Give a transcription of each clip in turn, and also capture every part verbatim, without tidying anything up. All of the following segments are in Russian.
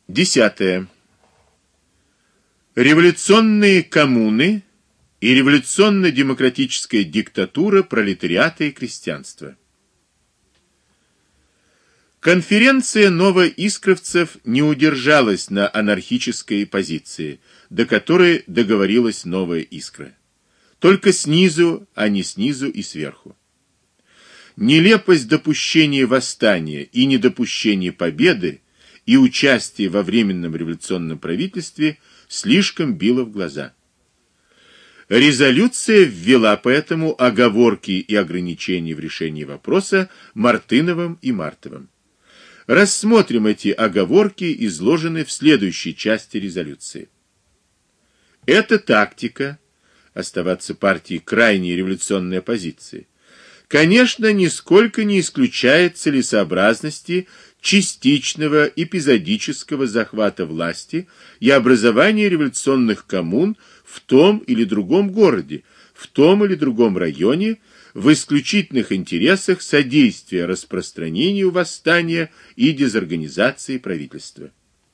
Десятое. Революционные коммуны и революционно-демократическая диктатура пролетариата и крестьянства. Конференция новоискровцев не удержалась на анархической позиции, до которой договорилась Новая Искра. Только снизу, а не снизу и сверху. Нелепость допущения восстания и недопущения победы и участия во временном революционном правительстве слишком било в глаза. Резолюция ввела поэтому оговорки и ограничения в решении вопроса Мартыновым и Мартовым. Рассмотрим эти оговорки, изложенные в следующей части резолюции. Эта тактика оставаться партией крайней революционной оппозиции, конечно, нисколько не исключает целесообразности частичного эпизодического захвата власти и образования революционных коммун в том или другом городе, в том или другом районе, в исключительных интересах содействия распространению восстания и дезорганизации правительства.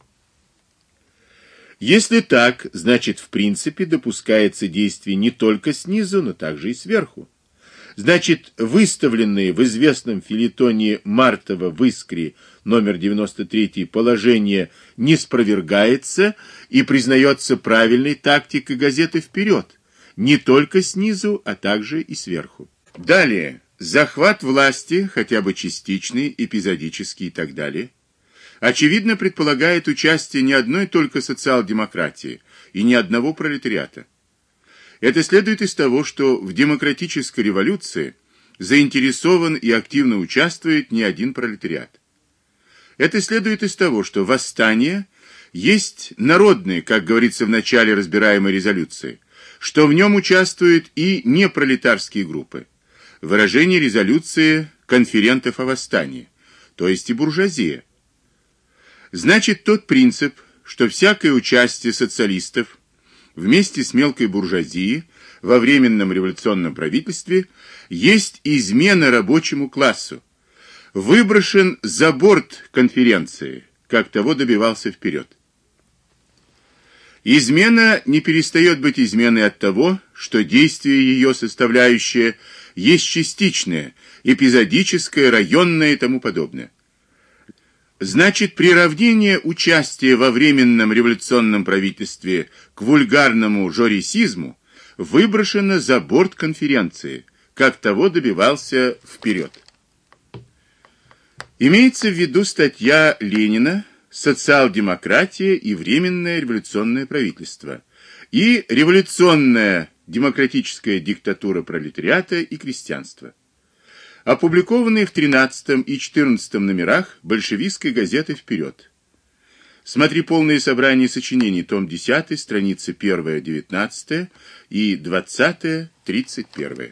Если так, значит, в принципе допускается действие не только снизу, но также и сверху. Значит, выставленные в известном фельетоне Мартова в Искре номер девяносто три положение не спровергается и признается правильной тактикой газеты «Вперед», не только снизу, а также и сверху. Далее, захват власти, хотя бы частичный, эпизодический и так далее, очевидно предполагает участие не одной только социал-демократии и не одного пролетариата. Это следует из того, что в демократической революции заинтересован и активно участвует не один пролетариат. Это следует из того, что восстание есть народное, как говорится в начале разбираемой резолюции, что в нем участвуют и непролетарские группы. Выражение резолюции конферентов о восстании, то есть и буржуазия. Значит, тот принцип, что всякое участие социалистов вместе с мелкой буржуазией во временном революционном правительстве есть измена рабочему классу, выброшен за борт конференции, как того добивался Вперед. Измена не перестает быть изменой от того, что действие ее составляющее есть частичное, эпизодическое, районное и тому подобное. Значит, приравнение участия во временном революционном правительстве к вульгарному жорисизму выброшено за борт конференции, как того добивался Вперед. Имеется в виду статья Ленина «Социал-демократия и временное революционное правительство» и «Революционная демократическая диктатура пролетариата и крестьянства», опубликованные в тринадцатом и четырнадцатом номерах большевистской газеты «Вперед». Смотри полное собрание сочинений, том десятый, страницы первая девятнадцатая и двадцатая тридцать первая.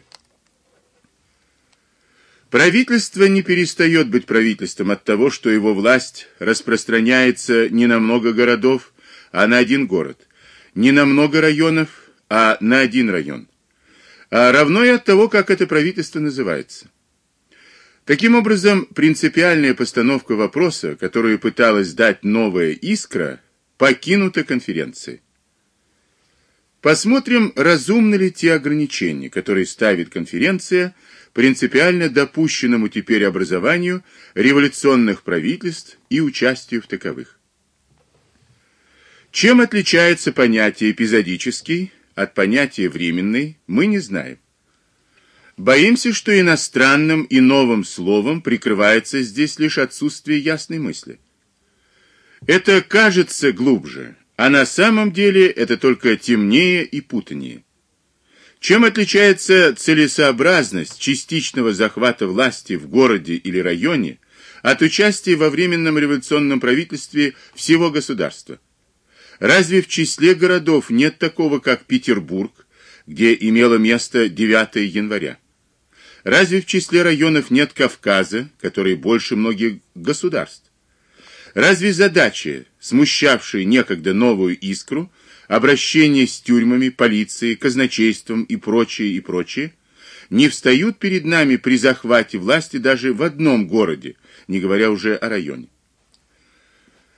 Правительство не перестает быть правительством от того, что его власть распространяется не на много городов, а на один город, не на много районов, а на один район, а равно и от того, как это правительство называется. Таким образом, принципиальная постановка вопроса, которую пыталась дать Новая Искра, покинута конференцией. Посмотрим, разумны ли те ограничения, которые ставит конференция принципиально допущенному теперь образованию революционных правительств и участию в таковых. Чем отличается понятие эпизодический от понятия временный, мы не знаем. Боимся, что иностранным и новым словом прикрывается здесь лишь отсутствие ясной мысли. Это кажется глубже, а на самом деле это только темнее и путанее. Чем отличается целесообразность частичного захвата власти в городе или районе от участия во временном революционном правительстве всего государства? Разве в числе городов нет такого, как Петербург, где имело место девятое января? Разве в числе районов нет Кавказа, который больше многих государств? Разве задачи, смущавшие некогда Новую Искру, обращение с тюрьмами, полицией, казначейством и прочее, и прочее, не встают перед нами при захвате власти даже в одном городе, не говоря уже о районе?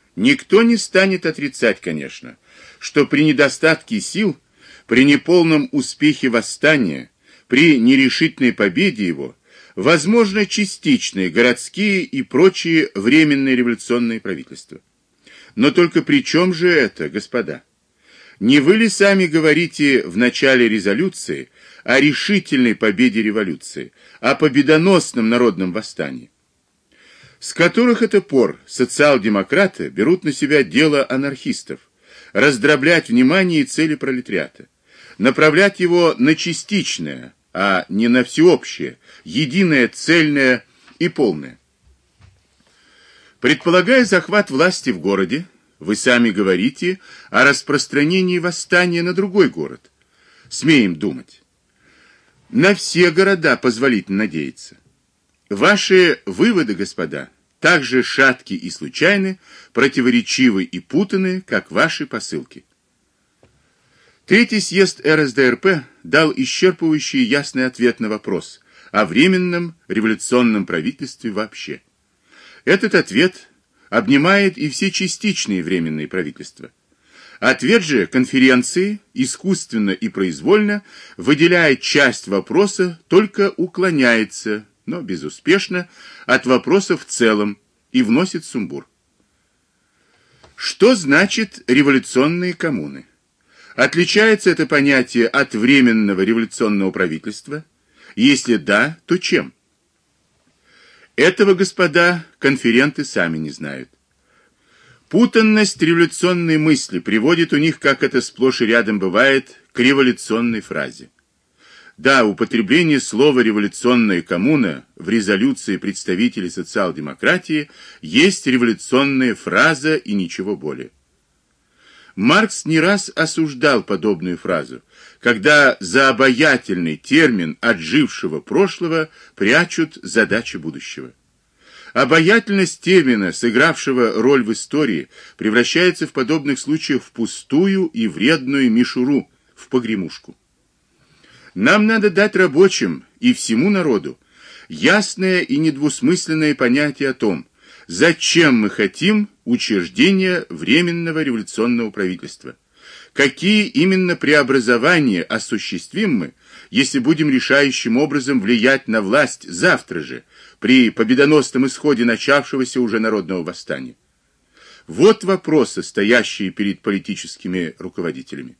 Никто не станет отрицать, конечно, что при недостатке сил, при неполном успехе восстания, при нерешительной победе его, возможно частичные городские и прочие временные революционные правительства. Но только при чем же это, господа? Не вы ли сами говорите в начале резолюции о решительной победе революции, о победоносном народном восстании? С которых это пор социал-демократы берут на себя дело анархистов, раздроблять внимание и цели пролетариата, направлять его на частичное, а не на всеобщее, единое, цельное и полное. Предполагая захват власти в городе, вы сами говорите о распространении восстания на другой город. Смеем думать. На все города позволительно надеяться. Ваши выводы, господа, так же шатки и случайны, противоречивы и путаны, как ваши посылки. Третий съезд эр эс дэ эр пэ дал исчерпывающий и ясный ответ на вопрос о временном революционном правительстве вообще. Этот ответ обнимает и все частичные временные правительства. Ответ же конференции искусственно и произвольно, выделяя часть вопроса, только уклоняется, но безуспешно, от вопроса в целом и вносит сумбур. Что значит революционные коммуны? Отличается это понятие от временного революционного правительства? Если да, то чем? Этого, господа, конференты сами не знают. Путанность революционной мысли приводит у них, как это сплошь и рядом бывает, к революционной фразе. Да, употребление слова «революционная коммуна» в резолюции представителей социал-демократии есть революционная фраза и ничего более. Маркс не раз осуждал подобную фразу, когда за обаятельный термин отжившего прошлого прячут задачи будущего. Обаятельность термина, сыгравшего роль в истории, превращается в подобных случаях в пустую и вредную мишуру, в погремушку. Нам надо дать рабочим и всему народу ясное и недвусмысленное понятие о том, зачем мы хотим учреждения Временного революционного правительства. Какие именно преобразования осуществим мы, если будем решающим образом влиять на власть завтра же, при победоносном исходе начавшегося уже народного восстания? Вот вопросы, стоящие перед политическими руководителями.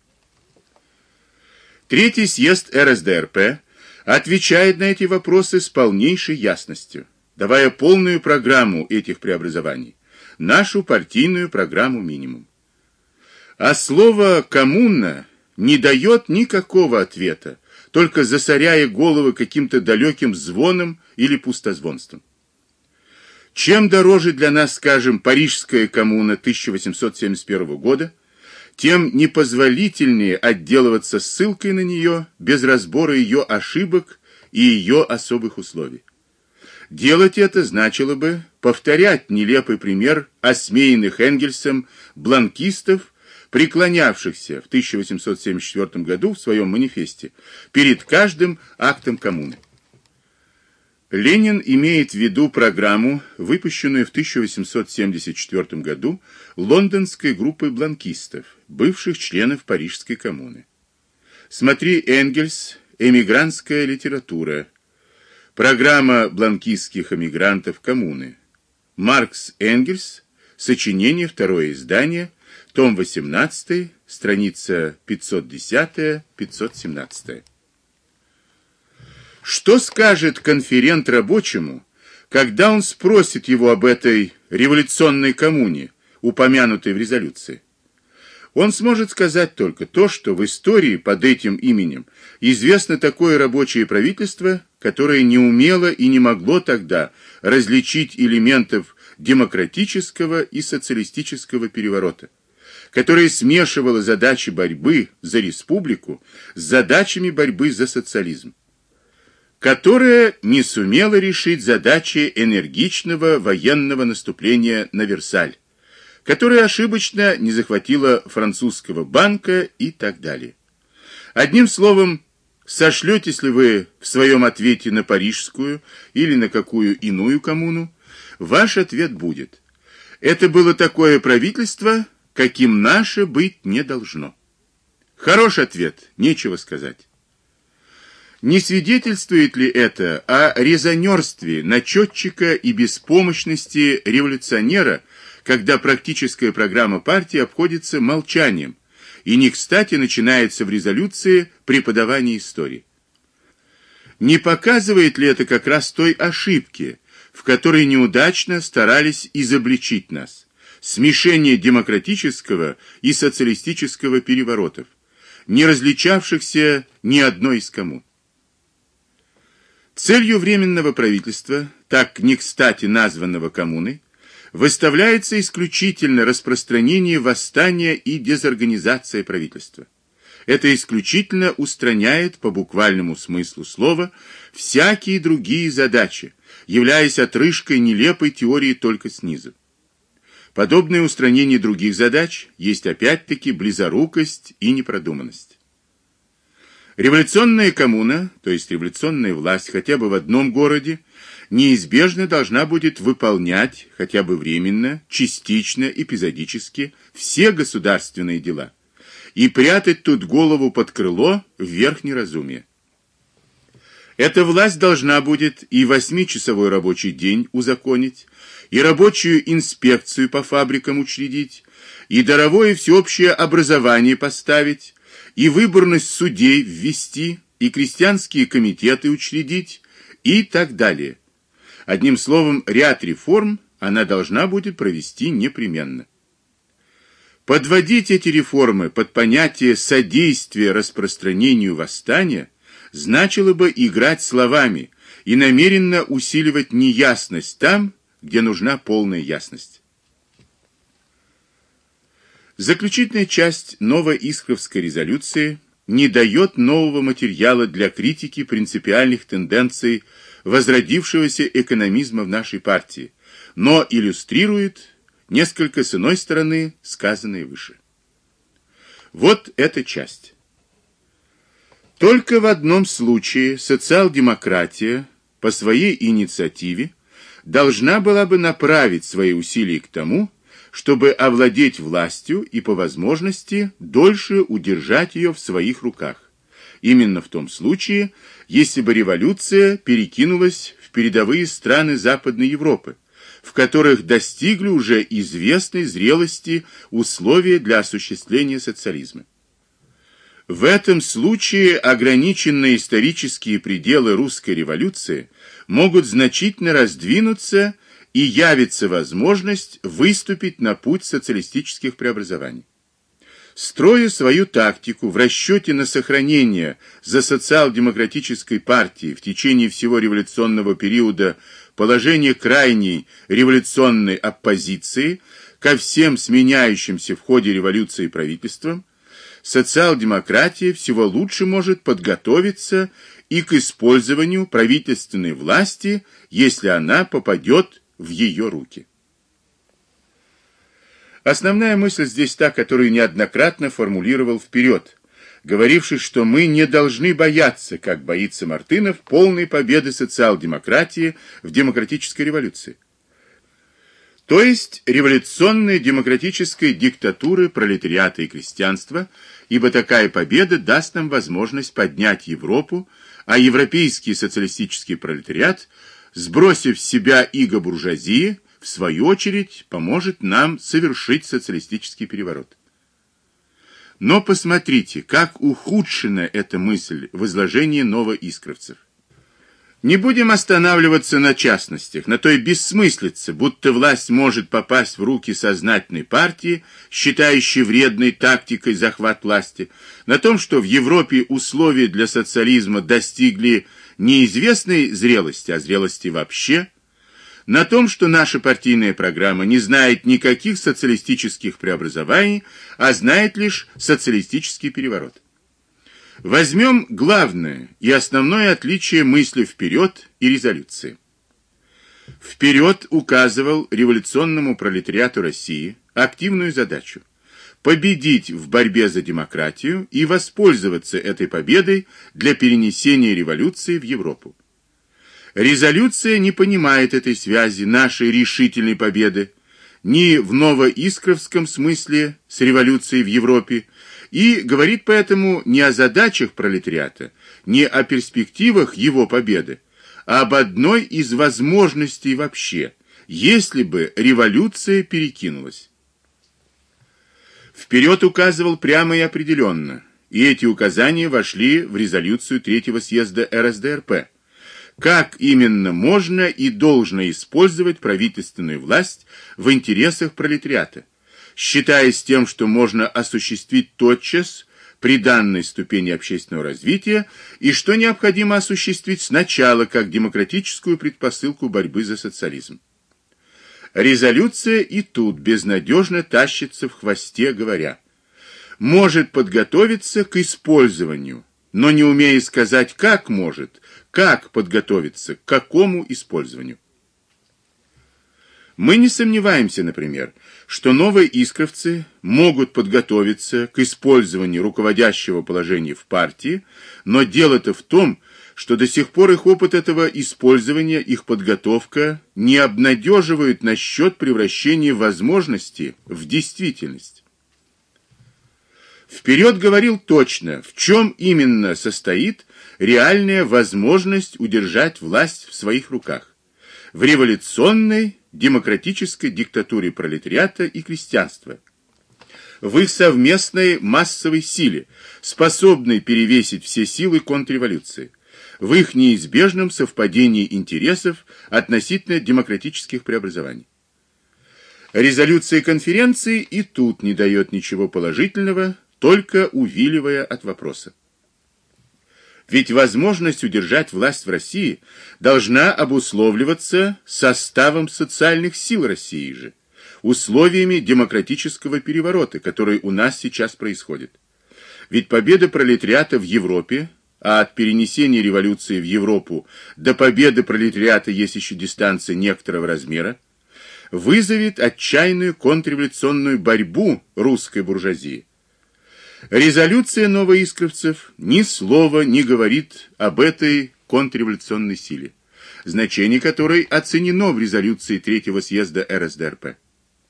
Третий съезд эр эс дэ эр пэ отвечает на эти вопросы с полнейшей ясностью, давая полную программу этих преобразований, нашу партийную программу минимум. А слово «коммуна» не дает никакого ответа, только засоряя головы каким-то далеким звоном или пустозвонством. Чем дороже для нас, скажем, Парижская коммуна тысяча восемьсот семьдесят первого года, тем непозволительнее отделываться ссылкой на нее без разбора ее ошибок и ее особых условий. Делать это значило бы повторять нелепый пример осмеянных Энгельсом бланкистов, преклонявшихся в тысяча восемьсот семьдесят четвёртом году в своем манифесте перед каждым актом коммуны. Ленин имеет в виду программу, выпущенную в тысяча восемьсот семьдесят четвёртом году лондонской группой бланкистов, бывших членов Парижской коммуны. Смотри Энгельс, эмигрантская литература. Программа бланкистских эмигрантов коммуны. Маркс Энгельс, сочинение, второе издание, том восемнадцатый, страница пятьсот десять — пятьсот семнадцать. Что скажет конферент рабочему, когда он спросит его об этой революционной коммуне, упомянутой в резолюции? Он сможет сказать только то, что в истории под этим именем известно такое рабочее правительство, которое не умело и не могло тогда различить элементов демократического и социалистического переворота, которое смешивало задачи борьбы за республику с задачами борьбы за социализм, которое не сумело решить задачи энергичного военного наступления на Версаль, которое ошибочно не захватило французского банка и так далее. Одним словом, сошлетесь ли вы в своем ответе на парижскую или на какую иную коммуну, ваш ответ будет: Это было такое правительство, каким наше быть не должно. Хороший ответ, нечего сказать. Не свидетельствует ли это о резонерстве начетчика и беспомощности революционера, когда практическая программа партии обходится молчанием, и не кстати начинается в резолюции преподавание истории? Не показывает ли это как раз той ошибки, в которой неудачно старались изобличить нас, смешение демократического и социалистического переворотов, не различавшихся ни одной из кому? Целью Временного правительства, так не кстати названного коммуной, выставляется исключительно распространение восстания и дезорганизация правительства. Это исключительно устраняет по буквальному смыслу слова всякие другие задачи, являясь отрыжкой нелепой теории только снизу. Подобное устранение других задач есть опять-таки близорукость и непродуманность. Революционная коммуна, то есть революционная власть хотя бы в одном городе, неизбежно должна будет выполнять, хотя бы временно, частично, эпизодически, все государственные дела и прятать тут голову под крыло вверх неразумия. Эта власть должна будет и восьмичасовой рабочий день узаконить, и рабочую инспекцию по фабрикам учредить, и даровое всеобщее образование поставить, и выборность судей ввести, и крестьянские комитеты учредить, и так далее. Одним словом, ряд реформ она должна будет провести непременно. Подводить эти реформы под понятие содействия распространению восстания значило бы играть словами и намеренно усиливать неясность там, где нужна полная ясность. Заключительная часть Новоискровской резолюции не дает нового материала для критики принципиальных тенденций возродившегося экономизма в нашей партии, но иллюстрирует несколько с иной стороны сказанное выше. Вот эта часть. Только в одном случае социал-демократия по своей инициативе должна была бы направить свои усилия к тому, чтобы овладеть властью и по возможности дольше удержать ее в своих руках. Именно в том случае, если бы революция перекинулась в передовые страны Западной Европы, в которых достигли уже известной зрелости условия для осуществления социализма. В этом случае ограниченные исторические пределы русской революции могут значительно раздвинуться и явится возможность выступить на путь социалистических преобразований. Строя свою тактику в расчете на сохранение за социал-демократической партией в течение всего революционного периода положения крайней революционной оппозиции ко всем сменяющимся в ходе революции правительствам, социал-демократия всего лучше может подготовиться и к использованию правительственной власти, если она попадет в ее руки. Основная мысль здесь та, которую неоднократно формулировал вперед, говоривший, что мы не должны бояться, как боится Мартынов, полной победы социал-демократии в демократической революции. То есть революционной демократической диктатуры пролетариата и крестьянства, ибо такая победа даст нам возможность поднять Европу, а европейский социалистический пролетариат, сбросив с себя иго буржуазии, в свою очередь поможет нам совершить социалистический переворот. Но посмотрите, как ухудшена эта мысль в изложении новоискровцев. Не будем останавливаться на частностях, на той бессмыслице, будто власть может попасть в руки сознательной партии, считающей вредной тактикой захват власти, на том, что в Европе условия для социализма достигли неизвестной зрелости, а зрелости вообще, на том, что наша партийная программа не знает никаких социалистических преобразований, а знает лишь социалистический переворот. Возьмем главное и основное отличие мысли «Вперед» и резолюции. «Вперед» указывал революционному пролетариату России активную задачу победить в борьбе за демократию и воспользоваться этой победой для перенесения революции в Европу. Резолюция не понимает этой связи нашей решительной победы, ни в новоискровском смысле с революцией в Европе, и говорит поэтому не о задачах пролетариата, не о перспективах его победы, а об одной из возможностей вообще, если бы революция перекинулась. Вперед указывал прямо и определенно, и эти указания вошли в резолюцию третьего съезда эр эс дэ эр пэ. Как именно можно и должно использовать правительственную власть в интересах пролетариата, считаясь тем, что можно осуществить тотчас при данной ступени общественного развития и что необходимо осуществить сначала как демократическую предпосылку борьбы за социализм. Резолюция и тут безнадежно тащится в хвосте, говоря: может подготовиться к использованию, но не умея сказать, как может, как подготовиться, к какому использованию. Мы не сомневаемся, например, что новые искровцы могут подготовиться к использованию руководящего положения в партии, но дело-то в том, что до сих пор их опыт этого использования, их подготовка не обнадеживают насчет превращения возможности в действительность. Вперед говорил точно, в чем именно состоит реальная возможность удержать власть в своих руках: в революционной демократической диктатуре пролетариата и крестьянства, в их совместной массовой силе, способной перевесить все силы контрреволюции, в их неизбежном совпадении интересов относительно демократических преобразований. Резолюция конференции и тут не дает ничего положительного, только увиливая от вопроса. Ведь возможность удержать власть в России должна обусловливаться составом социальных сил России же, условиями демократического переворота, который у нас сейчас происходит. Ведь победа пролетариата в Европе, а от перенесения революции в Европу до победы пролетариата есть еще дистанция некоторого размера, вызовет отчаянную контрреволюционную борьбу русской буржуазии. Резолюция новоискровцев ни слова не говорит об этой контрреволюционной силе, значение которой оценено в резолюции третьего съезда эр эс дэ эр пэ.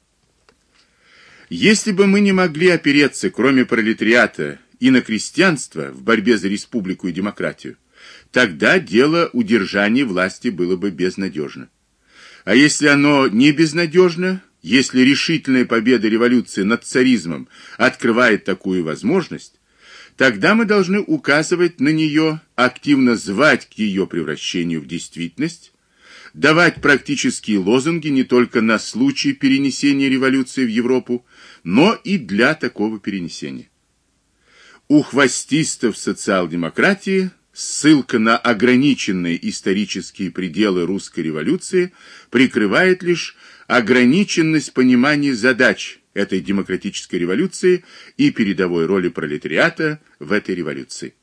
Если бы мы не могли опереться, кроме пролетариата, и на крестьянство в борьбе за республику и демократию, тогда дело удержания власти было бы безнадежно. А если оно не безнадежно, если решительная победа революции над царизмом открывает такую возможность, тогда мы должны указывать на нее, активно звать к ее превращению в действительность, давать практические лозунги не только на случай перенесения революции в Европу, но и для такого перенесения. У хвостистов социал-демократии ссылка на ограниченные исторические пределы русской революции прикрывает лишь ограниченность понимания задач этой демократической революции и передовой роли пролетариата в этой революции.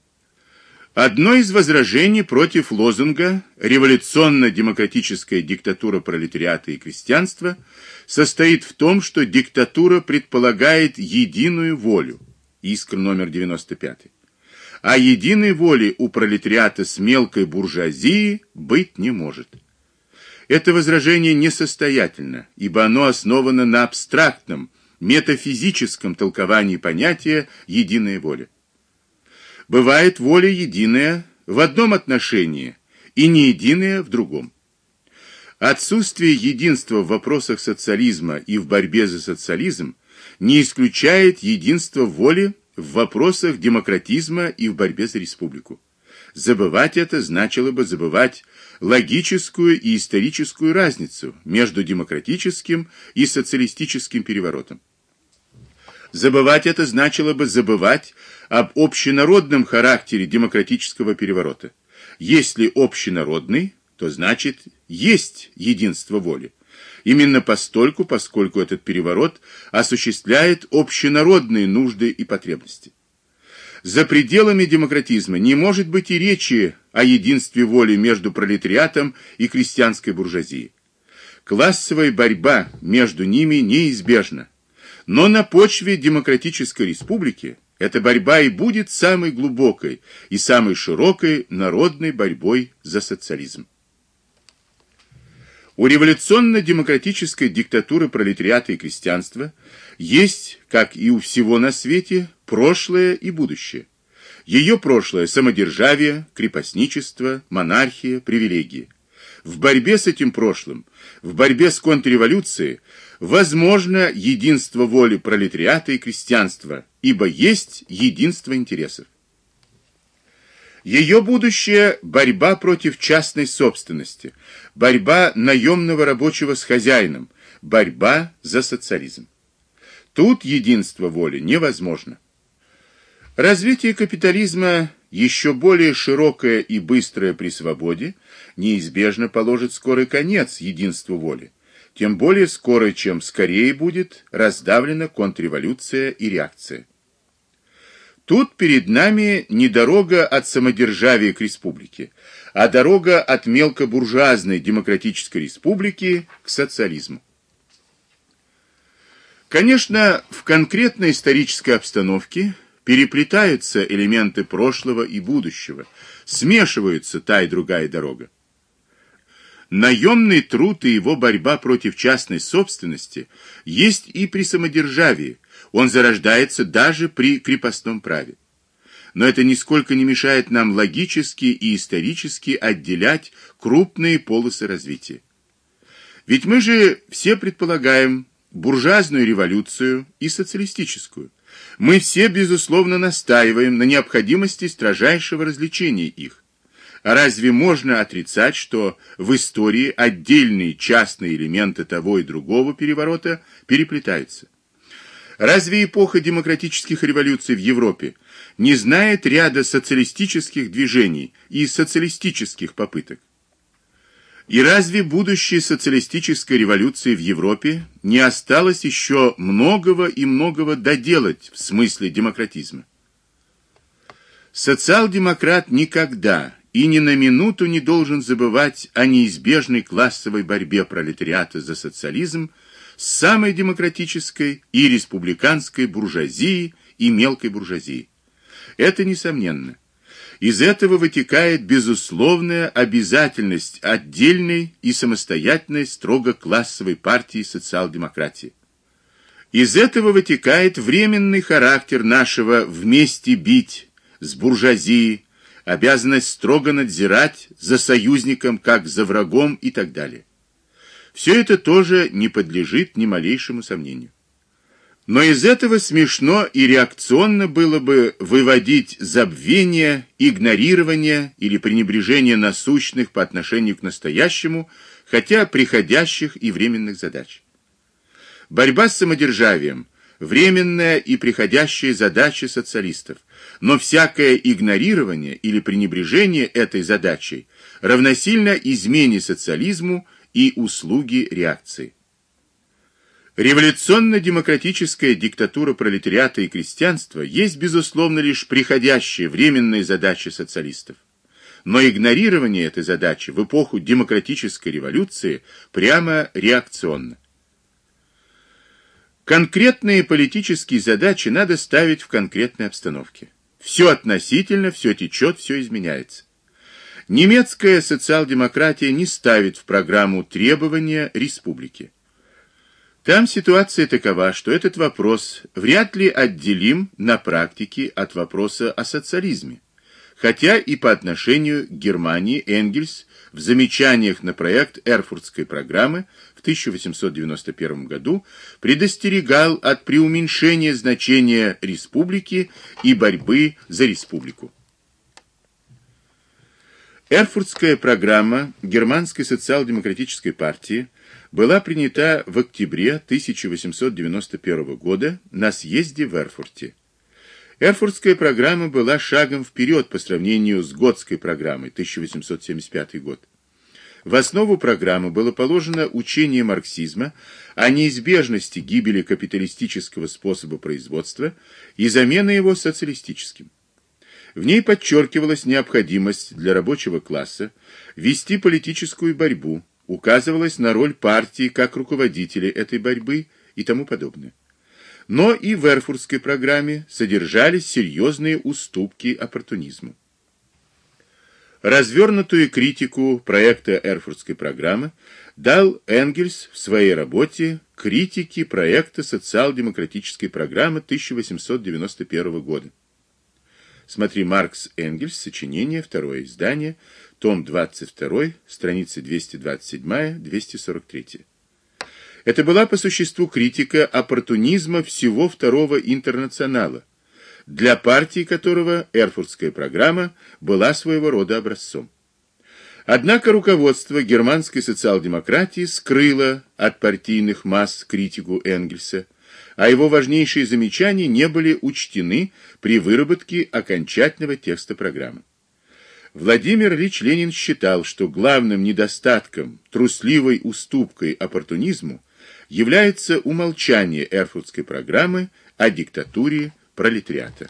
Одно из возражений против лозунга «революционно-демократическая диктатура пролетариата и крестьянства» состоит в том, что диктатура предполагает единую волю. Искра номер девяносто пять. А единой воли у пролетариата с мелкой буржуазией быть не может. Это возражение несостоятельно, ибо оно основано на абстрактном, метафизическом толковании понятия «единая воля». Бывает воля единая в одном отношении и не единая в другом. Отсутствие единства в вопросах социализма и в борьбе за социализм не исключает единства воли в вопросах демократизма и в борьбе за республику. Забывать это значило бы забывать логическую и историческую разницу между демократическим и социалистическим переворотом. Забывать это значило бы забывать об общенародном характере демократического переворота. Если общенародный, то значит есть единство воли. Именно постольку, поскольку этот переворот осуществляет общенародные нужды и потребности. За пределами демократизма не может быть и речи о единстве воли между пролетариатом и крестьянской буржуазией. Классовая борьба между ними неизбежна. Но на почве демократической республики эта борьба и будет самой глубокой и самой широкой народной борьбой за социализм. У революционно-демократической диктатуры пролетариата и крестьянства есть, как и у всего на свете, прошлое и будущее. Ее прошлое – самодержавие, крепостничество, монархия, привилегии. В борьбе с этим прошлым, в борьбе с контрреволюцией, возможно единство воли пролетариата и крестьянства, ибо есть единство интересов. Ее будущее – борьба против частной собственности, борьба наемного рабочего с хозяином, борьба за социализм. Тут единство воли невозможно. Развитие капитализма, еще более широкое и быстрое при свободе, неизбежно положит скорый конец единству воли, тем более скоро, чем скорее будет раздавлена контрреволюция и реакция. Тут перед нами не дорога от самодержавия к республике, а дорога от мелкобуржуазной демократической республики к социализму. Конечно, в конкретной исторической обстановке переплетаются элементы прошлого и будущего, смешиваются та и другая дорога. Наемный труд и его борьба против частной собственности есть и при самодержавии, он зарождается даже при крепостном праве. Но это нисколько не мешает нам логически и исторически отделять крупные полосы развития. Ведь мы же все предполагаем буржуазную революцию и социалистическую. Мы все, безусловно, настаиваем на необходимости строжайшего различения их. А разве можно отрицать, что в истории отдельные частные элементы того и другого переворота переплетаются? Разве эпоха демократических революций в Европе не знает ряда социалистических движений и социалистических попыток? И разве будущей социалистической революции в Европе не осталось еще многого и многого доделать в смысле демократизма? Социал-демократ никогда и ни на минуту не должен забывать о неизбежной классовой борьбе пролетариата за социализм с самой демократической и республиканской буржуазией и мелкой буржуазией. Это несомненно. Из этого вытекает безусловная обязательность отдельной и самостоятельной строго классовой партии социал-демократии. Из этого вытекает временный характер нашего вместе бить с буржуазией, обязанность строго надзирать за союзником, как за врагом и так далее. Все это тоже не подлежит ни малейшему сомнению. Но из этого смешно и реакционно было бы выводить забвение, игнорирование или пренебрежение насущных по отношению к настоящему, хотя приходящих и временных задач. Борьба с самодержавием – временная и приходящая задача социалистов, но всякое игнорирование или пренебрежение этой задачей равносильно измене социализму и услуги реакции. Революционно-демократическая диктатура пролетариата и крестьянства есть, безусловно, лишь приходящая временная задача социалистов. Но игнорирование этой задачи в эпоху демократической революции прямо реакционно. Конкретные политические задачи надо ставить в конкретной обстановке. Все относительно, все течет, все изменяется. Немецкая социал-демократия не ставит в программу требования республики. Там ситуация такова, что этот вопрос вряд ли отделим на практике от вопроса о социализме, хотя и по отношению к Германии Энгельс в замечаниях на проект Эрфуртской программы в тысяча восемьсот девяносто первом году предостерегал от преуменьшения значения республики и борьбы за республику. Эрфуртская программа Германской социал-демократической партии была принята в октябре тысяча восемьсот девяносто первого года на съезде в Эрфурте. Эрфуртская программа была шагом вперед по сравнению с Готской программой тысяча восемьсот семьдесят пятый год. В основу программы было положено учение марксизма о неизбежности гибели капиталистического способа производства и замены его социалистическим. В ней подчеркивалась необходимость для рабочего класса вести политическую борьбу, указывалась на роль партии как руководителя этой борьбы и тому подобное. Но и в Эрфуртской программе содержались серьезные уступки оппортунизму. Развернутую критику проекта Эрфуртской программы дал Энгельс в своей работе «Критики проекта социал-демократической программы тысяча восемьсот девяносто первого года». Смотри Маркс Энгельс, сочинение, второе издание, том двадцать два, страницы двести двадцать семь - двести сорок три. Это была по существу критика оппортунизма всего Второго интернационала, для партии которого Эрфуртская программа была своего рода образцом. Однако руководство германской социал-демократии скрыло от партийных масс критику Энгельса, а его важнейшие замечания не были учтены при выработке окончательного текста программы. Владимир Ильич Ленин считал, что главным недостатком, трусливой уступкой оппортунизму является умалчание Эрфуртской программы о диктатуре пролетариата.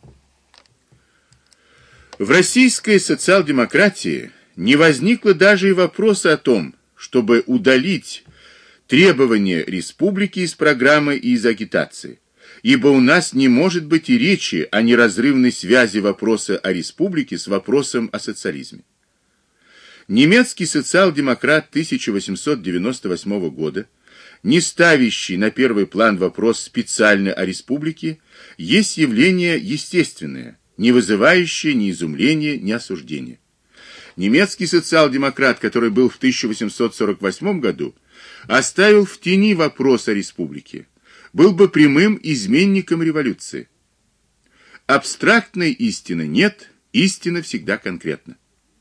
В российской социал-демократии не возникло даже и вопроса о том, чтобы удалить требования республики из программы и из агитации, ибо у нас не может быть и речи о неразрывной связи вопроса о республике с вопросом о социализме. Немецкий социал-демократ тысяча восемьсот девяносто восьмого года, не ставящий на первый план вопрос специально о республике, есть явление естественное, не вызывающее ни изумления, ни осуждения. Немецкий социал-демократ, который был в тысяча восемьсот сорок восьмом году, оставил в тени вопрос о республике, был бы прямым изменником революции. Абстрактной истины нет, истина всегда конкретна.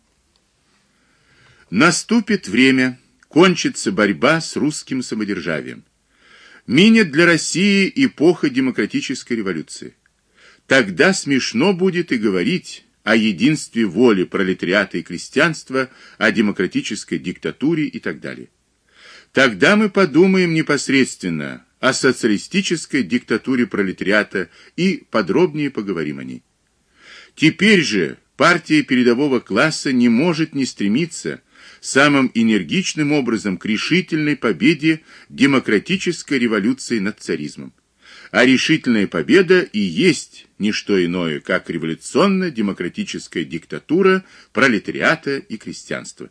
Наступит время, кончится борьба с русским самодержавием. Минет для России эпоха демократической революции. Тогда смешно будет и говорить о единстве воли пролетариата и крестьянства, о демократической диктатуре и так далее. Тогда мы подумаем непосредственно о социалистической диктатуре пролетариата и подробнее поговорим о ней. Теперь же партия передового класса не может не стремиться самым энергичным образом к решительной победе демократической революции над царизмом. А решительная победа и есть не что иное, как революционно-демократическая диктатура пролетариата и крестьянства.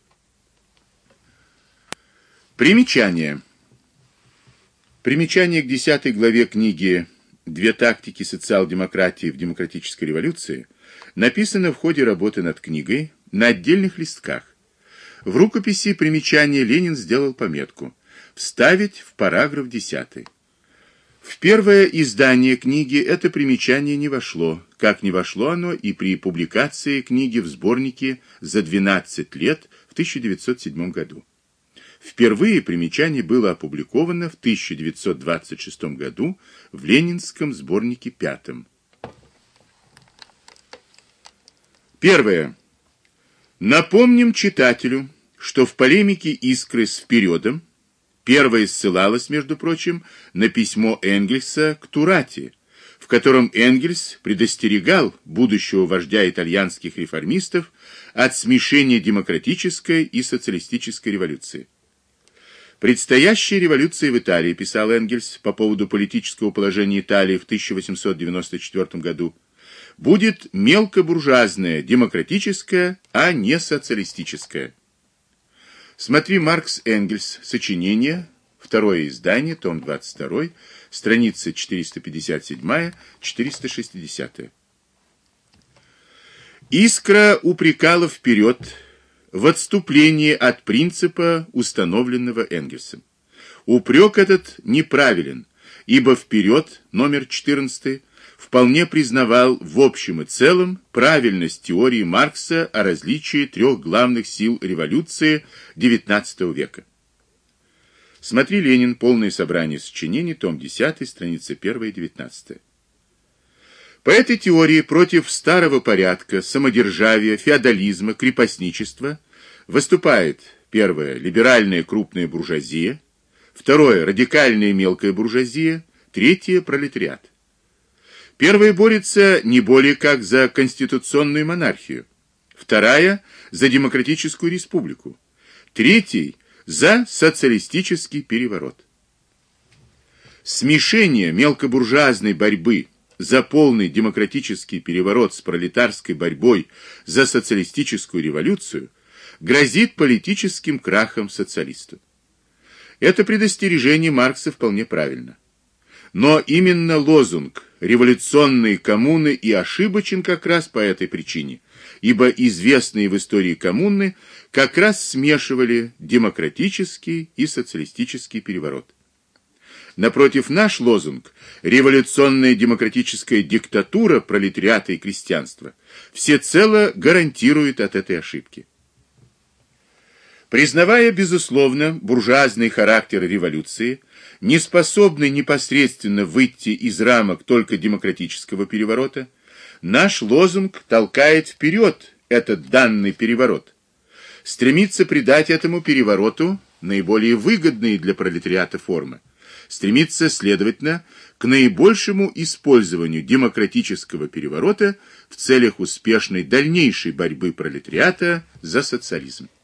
Примечание. Примечание к десятой главе книги «Две тактики социал-демократии в демократической революции» написано в ходе работы над книгой на отдельных листках. В рукописи примечания Ленин сделал пометку «Вставить в параграф десятый». В первое издание книги это примечание не вошло, как не вошло оно и при публикации книги в сборнике за двенадцать лет в тысяча девятьсот седьмом году. Впервые примечание было опубликовано в тысяча девятьсот двадцать шестом году в Ленинском сборнике пятом. Первое. Напомним читателю, что в полемике «Искры» с «Впередом» первая ссылалась, между прочим, на письмо Энгельса к Турати, в котором Энгельс предостерегал будущего вождя итальянских реформистов от смешения демократической и социалистической революции. Предстоящая революция в Италии, писал Энгельс по поводу политического положения Италии в тысяча восемьсот девяносто четвёртом году, будет мелкобуржуазная, демократическая, а не социалистическая. Смотри Маркс Энгельс, сочинение, второе издание, том двадцать два, страницы четыреста пятьдесят семь - четыреста шестьдесят. Искра упрекала вперед в отступлении от принципа, установленного Энгельсом. Упрек этот неправилен, ибо вперед, номер четырнадцатый, вполне признавал в общем и целом правильность теории Маркса о различии трех главных сил революции девятнадцатого века. Смотри Ленин, полное собрание сочинений, том десятый, страницы первая и девятнадцатая. По этой теории против старого порядка, самодержавия, феодализма, крепостничества выступает первое либеральная крупная буржуазия, второе радикальная мелкая буржуазия, третье пролетариат. Первая борется не более как за конституционную монархию, вторая за демократическую республику, третий за социалистический переворот. Смешение мелкобуржуазной борьбы за полный демократический переворот с пролетарской борьбой за социалистическую революцию грозит политическим крахом социалистов. Это предостережение Маркса вполне правильно. Но именно лозунг «революционные коммуны» и ошибочен как раз по этой причине, ибо известные в истории коммуны как раз смешивали демократический и социалистический переворот. Напротив, наш лозунг «революционная демократическая диктатура пролетариата и крестьянства» всецело гарантирует от этой ошибки. Признавая, безусловно, буржуазный характер революции, не способный непосредственно выйти из рамок только демократического переворота, наш лозунг толкает вперед этот данный переворот, стремится придать этому перевороту наиболее выгодные для пролетариата формы, стремится, следовательно, к наибольшему использованию демократического переворота в целях успешной дальнейшей борьбы пролетариата за социализм.